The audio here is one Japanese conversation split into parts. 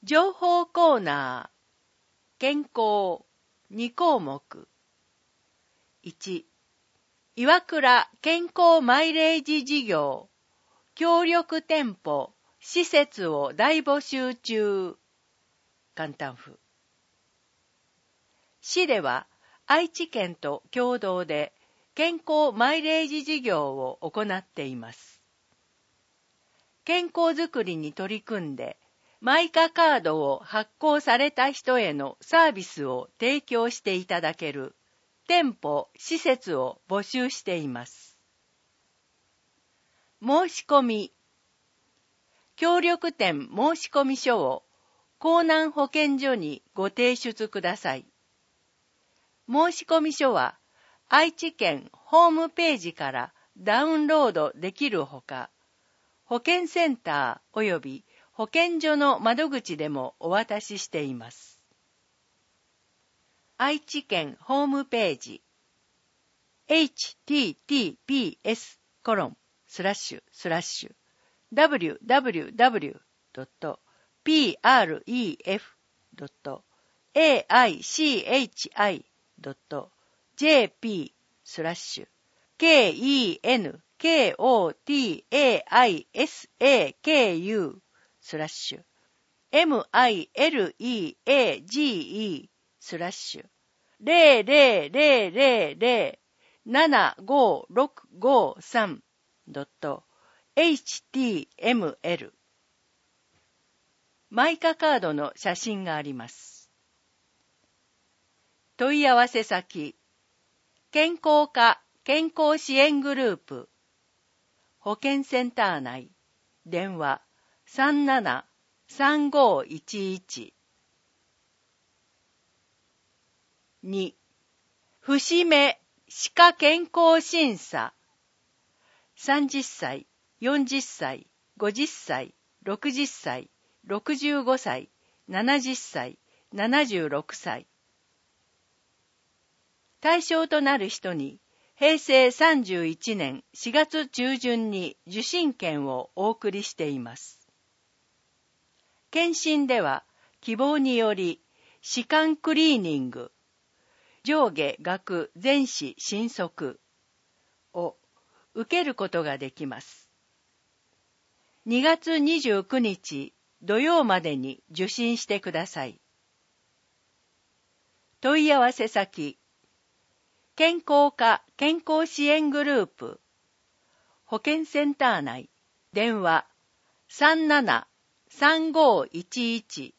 情報コーナー、健康2項目。1、岩倉健康マイレージ事業、協力店舗、施設を大募集中。簡単譜。市では愛知県と共同で健康マイレージ事業を行っています。健康づくりに取り組んで、マイカカードを発行された人へのサービスを提供していただける店舗・施設を募集しています。申し込み。協力店申込書を江南保健所にご提出ください。申込書は愛知県ホームページからダウンロードできるほか、保健センターおよび保健所の窓口でもお渡ししています。愛知県ホームページ www.pireef.jp/mileage/7523.html マイカカードの写真があります。問い合わせ先、健康課健康支援グループ、保健センター内、電話37-3511。2、節目歯科健康審査。30歳、40歳、50歳、60歳、65歳、70歳、76歳。対象となる人に、平成31年4月中旬に受診券をお送りしています。検診では、希望により、歯間クリーニング、上下顎全歯診測を受けることができます。2月29日土曜までに受診してください。問い合わせ先、健康課健康支援グループ、保健センター内、電話37-3511。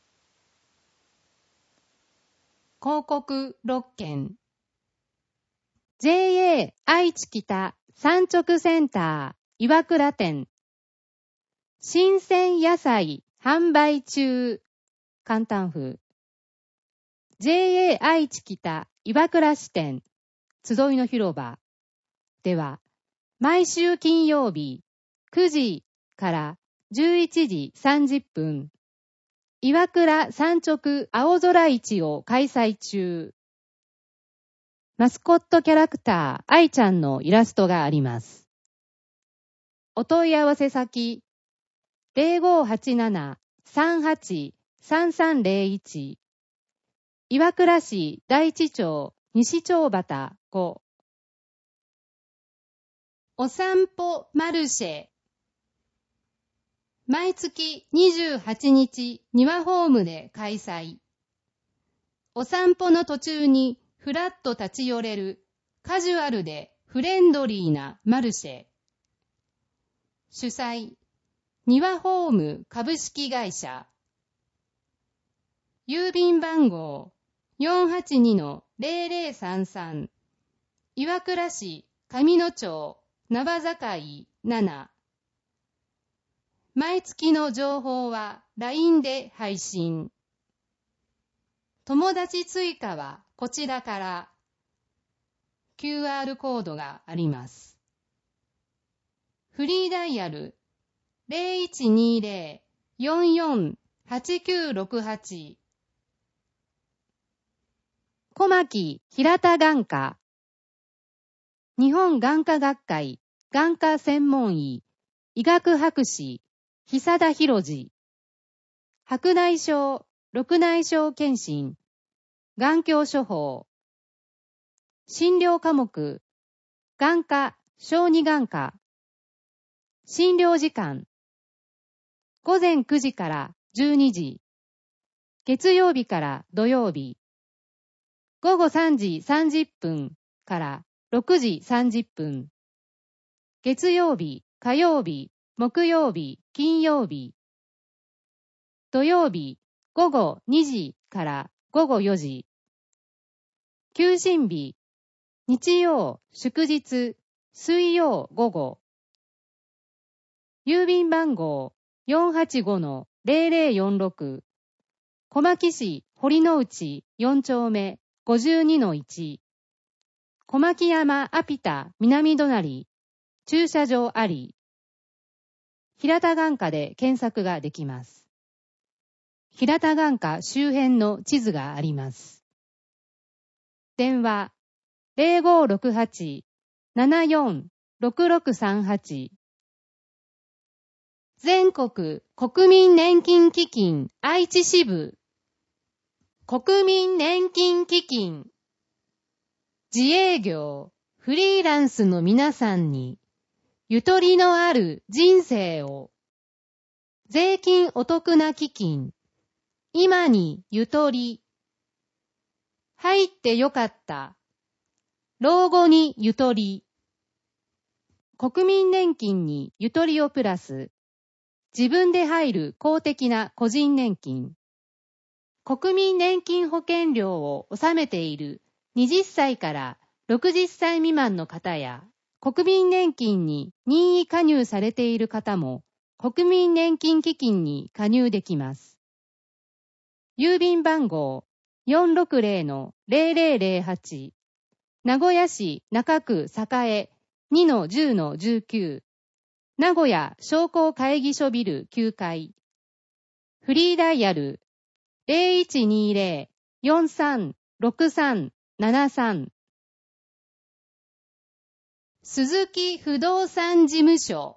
広告6件。JA 愛知北産直センター岩倉店。新鮮野菜販売中。簡単風。JA 愛知北岩倉支店集いの広場では、毎週金曜日9時から11時30分、岩倉産直青空市を開催中。マスコットキャラクター愛ちゃんのイラストがあります。お問い合わせ先 0587-38-3301 岩倉市大地町西町端5。お散歩マルシェ。毎月28日庭ホームで開催。お散歩の途中にふらっと立ち寄れるカジュアルでフレンドリーなマルシェ。主催、庭ホーム株式会社。郵便番号 482-0033 岩倉市上野町縄境7。毎月の情報は LINE で配信。友達追加はこちらから QR コードがあります。フリーダイヤル 0120-448968 小牧平田眼科。日本眼科学会眼科専門医医学博士久田博次。 白内障、緑内障検診、眼鏡処方、診療科目、眼科、小児眼科、診療時間、午前9時から12時、月曜日から土曜日、午後3時30分から6時30分、月曜日、火曜日、木曜日、金曜日、土曜日、午後2時から午後4時、休診日、日曜、祝日、水曜午後、郵便番号 485-0046、小牧市堀之内4丁目 52-1、小牧山アピタ南隣、駐車場あり、平田眼科で検索ができます。平田眼科周辺の地図があります。電話 0568-746638、全国国民年金基金愛知支部、国民年金基金、自営業、フリーランスの皆さんに、ゆとりのある人生を、税金お得な基金、今にゆとり、入ってよかった、老後にゆとり、国民年金にゆとりをプラス、自分で入る公的な個人年金、国民年金保険料を納めている20歳から60歳未満の方や、国民年金に任意加入されている方も、国民年金基金に加入できます。郵便番号 460-0008、名古屋市中区栄 2-10-19、名古屋商工会議所ビル9階、フリーダイヤル 0120-436373、鈴木不動産事務所、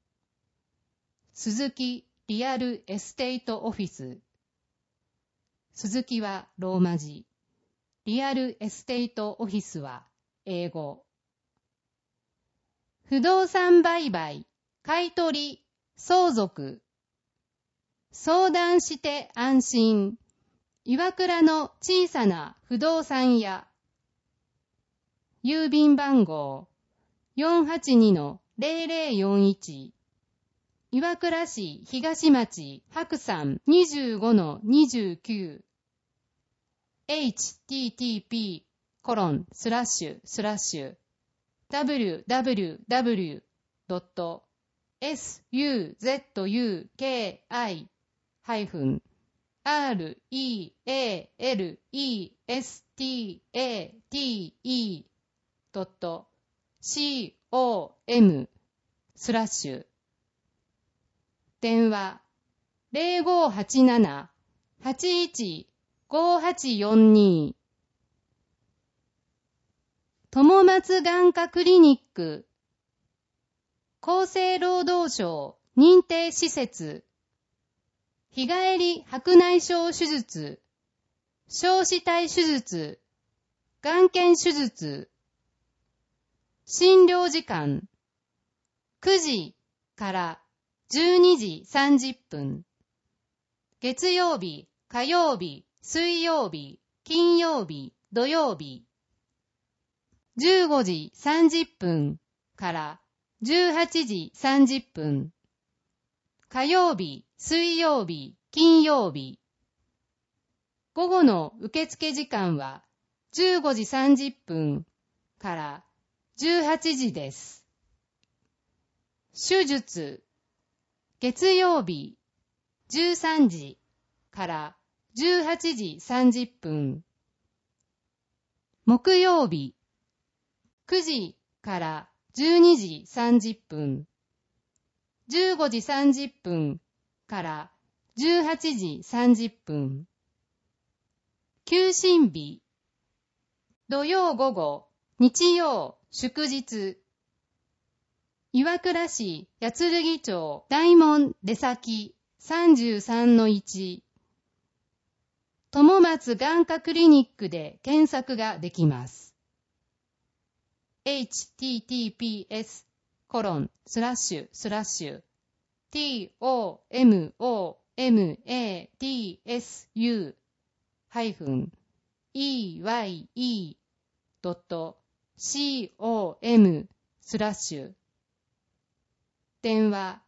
鈴木リアルエステートオフィス、鈴木はローマ字、リアルエステートオフィスは英語。不動産売買、買い取り、相続、相談して安心、岩倉の小さな不動産屋、郵便番号 482-0041、岩倉市東町白山 25-29、www.suzuki-realestate.com/. 電話 0587-815842、友松眼科クリニック、厚生労働省認定施設、日帰り白内障手術、小子体手術、眼瞼手術、診療時間、9時から12時30分、月曜日、火曜日、水曜日、金曜日、土曜日、15時30分から18時30分、火曜日、水曜日、金曜日。午後の受付時間は15時30分から18時です。手術、月曜日13時から18時30分、木曜日9時から12時30分、15時30分から18時30分、休診日、土曜午後、日曜、祝日、岩倉市八剣町大門出先、 33-1友松眼科クリニックで検索ができます。https://tomomatsu-eye.com/電話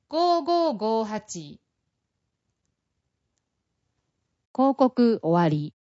0587-585558。広告終わり。